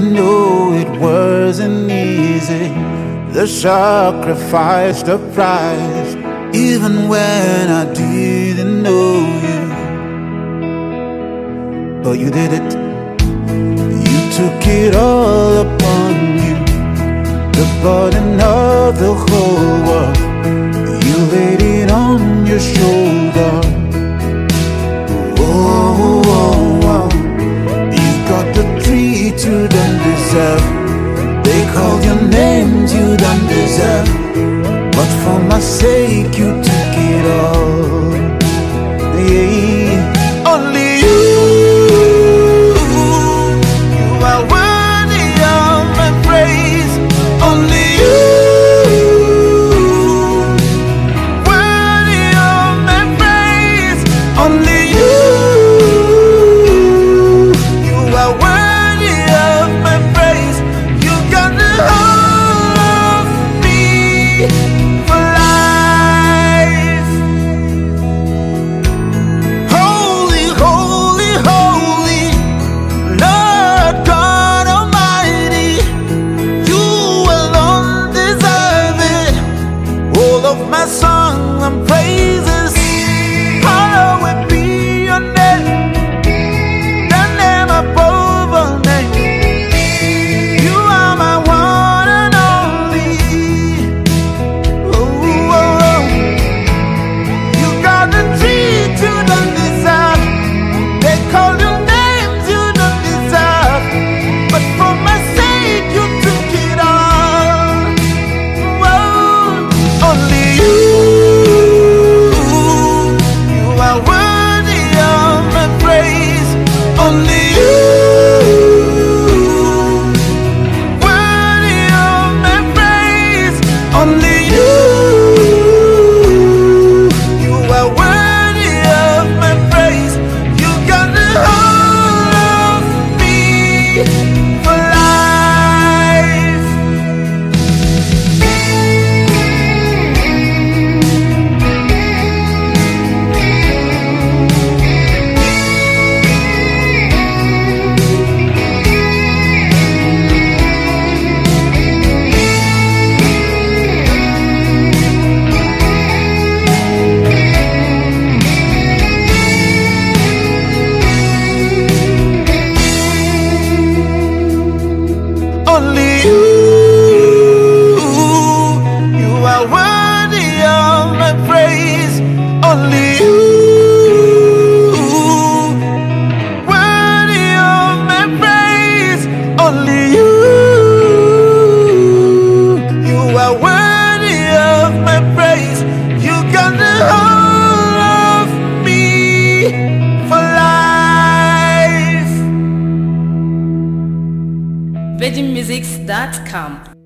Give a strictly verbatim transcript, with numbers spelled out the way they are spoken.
know it wasn't easy. The sacrifice, the price, even when I didn't know you. But you did it. You took it all upon you, the burden of the whole world. You laid it on your shoulder. Oh, oh, oh. You got the treat you don't deserve. They called your names you don't deserve. But for my sake you took it all. Yeah. Only you, you are worthy of my praise. Only you, worthy of my praise. Only you, you are worthy of my praise. You got the whole of me for life. Holy, holy, holy, Lord God Almighty, you alone deserve it. All of my song and praises, hallowed be your name, the name above all names. You are my one and only. Oh, oh, oh. You got the treat you don't deserve. They call you names you don't deserve. But for my sake you took it all. Whoa. Only you, you are worthy of my praise. Only you, worthy of my praise. Only you, you are worthy of my praise. You got the whole of me for life. Only you, you are worthy of my praise. Only you, worthy of my praise. Only you, you are worthy of my praise. You got the whole of me for life. virgin musics dot com